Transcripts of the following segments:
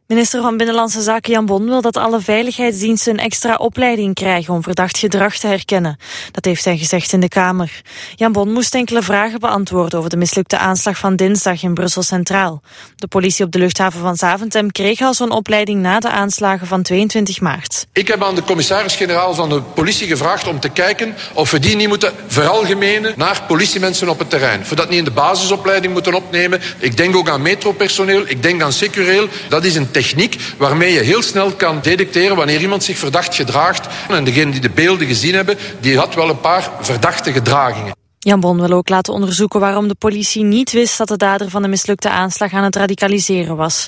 Minister van Binnenlandse Zaken Jan Bon wil dat alle veiligheidsdiensten een extra opleiding krijgen om verdacht gedrag te herkennen. Dat heeft hij gezegd in de Kamer. Jan Bon moest enkele vragen beantwoorden over de mislukte aanslag van dinsdag in Brussel Centraal. De politie op de luchthaven van Zaventem kreeg al zo'n opleiding na de aanslagen van 22 maart. Ik heb aan de commissaris-generaal van de politie gevraagd om te kijken of we die niet moeten veralgemenen naar politiemensen op het terrein. Voor dat niet in de basisopleiding moeten opnemen. Ik denk ook aan metropersoneel, ik denk aan Secureel. Dat is een techniek waarmee je heel snel kan detecteren wanneer iemand zich verdacht gedraagt. En degenen die de beelden gezien hebben, die had wel een paar verdachte gedragingen. Jan Bon wil ook laten onderzoeken waarom de politie niet wist dat de dader van de mislukte aanslag aan het radicaliseren was.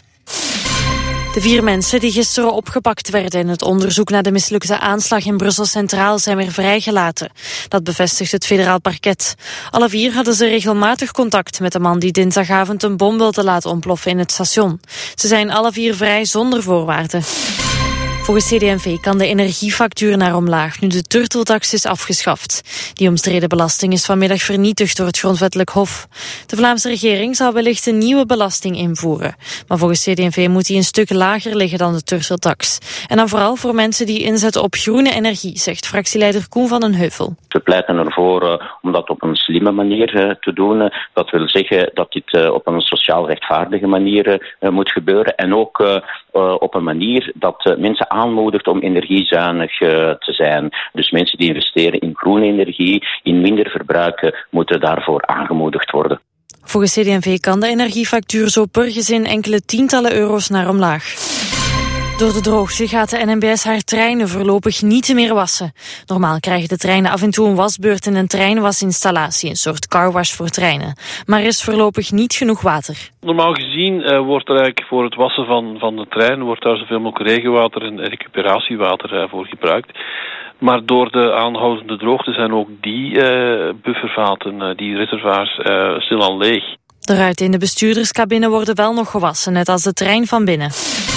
De 4 mensen die gisteren opgepakt werden in het onderzoek naar de mislukte aanslag in Brussel Centraal zijn weer vrijgelaten. Dat bevestigt het federaal parket. Alle 4 hadden ze regelmatig contact met de man die dinsdagavond een bom wilde laten ontploffen in het station. Ze zijn alle 4 vrij zonder voorwaarden. Volgens CD&V kan de energiefactuur naar omlaag nu de turteltax is afgeschaft. Die omstreden belasting is vanmiddag vernietigd door het Grondwettelijk Hof. De Vlaamse regering zal wellicht een nieuwe belasting invoeren. Maar volgens CD&V moet die een stuk lager liggen dan de turteltax. En dan vooral voor mensen die inzetten op groene energie, zegt fractieleider Koen van den Heuvel. We pleiten ervoor om dat op een slimme manier te doen. Dat wil zeggen dat dit op een sociaal rechtvaardige manier moet gebeuren. En ook op een manier dat mensen aanmoedigt om energiezuinig te zijn. Dus mensen die investeren in groene energie, in minder verbruiken, moeten daarvoor aangemoedigd worden. Volgens CD&V kan de energiefactuur zo per gezin enkele tientallen euro's naar omlaag. Door de droogte gaat de NMBS haar treinen voorlopig niet meer wassen. Normaal krijgen de treinen af en toe een wasbeurt in een treinwasinstallatie, een soort carwash voor treinen. Maar er is voorlopig niet genoeg water. Normaal gezien wordt er eigenlijk voor het wassen van de trein wordt daar zoveel mogelijk regenwater en recuperatiewater voor gebruikt. Maar door de aanhoudende droogte zijn ook die buffervaten, die reservoirs, stilaan leeg. De ruiten in de bestuurderscabine worden wel nog gewassen, net als de trein van binnen.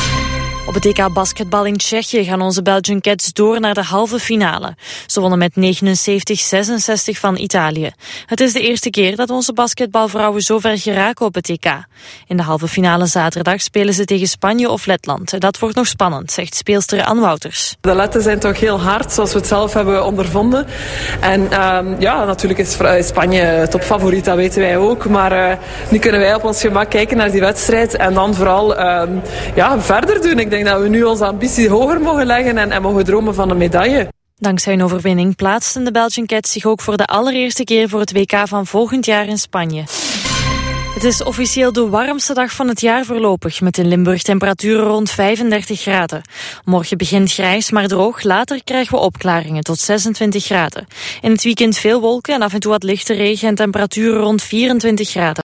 Op het EK basketbal in Tsjechië gaan onze Belgian Cats door naar de halve finale. Ze wonnen met 79-66 van Italië. Het is de eerste keer dat onze basketbalvrouwen zo ver geraken op het EK. In de halve finale zaterdag spelen ze tegen Spanje of Letland. Dat wordt nog spannend, zegt speelster Anne Wouters. De Letten zijn toch heel hard, zoals we het zelf hebben ondervonden. En natuurlijk is Spanje topfavoriet, dat weten wij ook. Maar nu kunnen wij op ons gemak kijken naar die wedstrijd en dan vooral verder doen. Ik denk dat we nu onze ambitie hoger mogen leggen en mogen dromen van een medaille. Dankzij een overwinning plaatsten de Belgian Cats zich ook voor de allereerste keer voor het WK van volgend jaar in Spanje. Het is officieel de warmste dag van het jaar voorlopig, met in Limburg temperaturen rond 35 graden. Morgen begint grijs, maar droog. Later krijgen we opklaringen tot 26 graden. In het weekend veel wolken en af en toe wat lichte regen en temperaturen rond 24 graden.